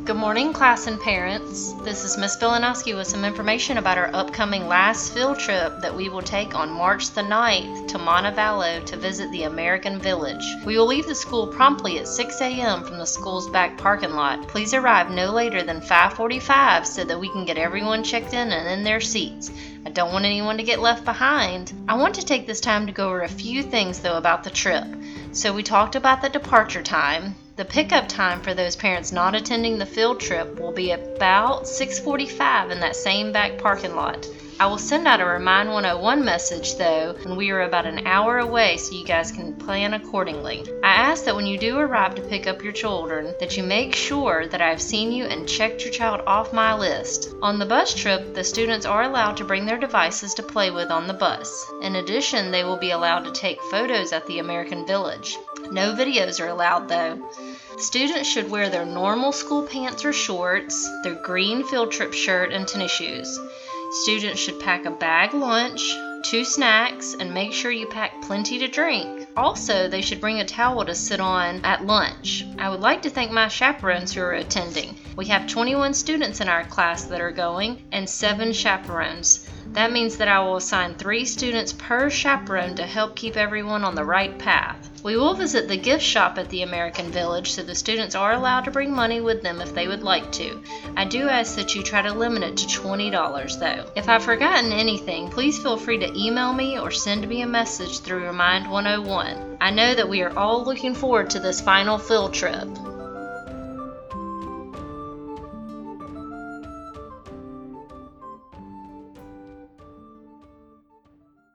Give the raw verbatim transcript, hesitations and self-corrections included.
Good morning, class and parents. This is Miss Bilanowski with some information about our upcoming last field trip that we will take on March the ninth to Montevallo to visit the American Village. We will leave the school promptly at six a m from the school's back parking lot. Please arrive no later than five forty-five so that we can get everyone checked in and in their seats. I don't want anyone to get left behind. I want to take this time to go over a few things though about the trip. So we talked about the departure time. The pickup time for those parents not attending the field trip will be about six forty-five in that same back parking lot. I will send out a Remind one oh one message though when we are about an hour away so you guys can plan accordingly. I ask that when you do arrive to pick up your children that you make sure that I've seen you and checked your child off my list. On the bus trip, the students are allowed to bring their devices to play with on the bus. In addition, they will be allowed to take photos at the American Village. No videos are allowed though. Students should wear their normal school pants or shorts, their green field trip shirt, and tennis shoes. Students should pack a bag lunch, two snacks, and make sure you pack plenty to drink. Also, they should bring a towel to sit on at lunch. I would like to thank my chaperones who are attending. We have twenty-one students in our class that are going and seven chaperones. That means that I will assign three students per chaperone to help keep everyone on the right path. We will visit the gift shop at the American Village, so the students are allowed to bring money with them if they would like to. I do ask that you try to limit it to twenty dollars though. If I've forgotten anything, please feel free to email me or send me a message through Remind one oh one. I know that we are all looking forward to this final field trip.